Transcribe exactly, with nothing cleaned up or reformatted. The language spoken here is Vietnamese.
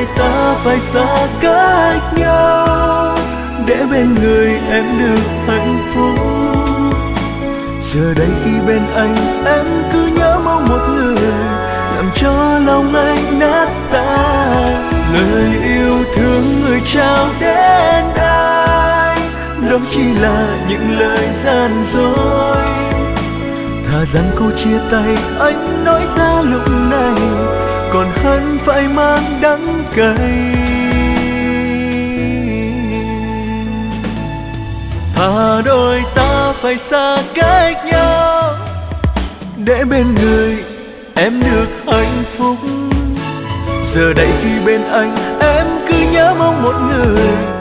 đôi ta phải xa cách nhau, để bên người em được hạnh phúc. Giờ đây khi bên anh, em cứ nhớ mong một người làm cho lòng anh nát tan. Lời yêu thương người trao đến anh, đó chỉ là những lời gian dối. Thà rằng câu chia tay anh nói ra lúc này, còn hơn phải mang đắng cay. Thà đôi ta phải xa cách nhau, để bên người em được hạnh phúc. Giờ đây khi bên anh, em cứ nhớ mong một người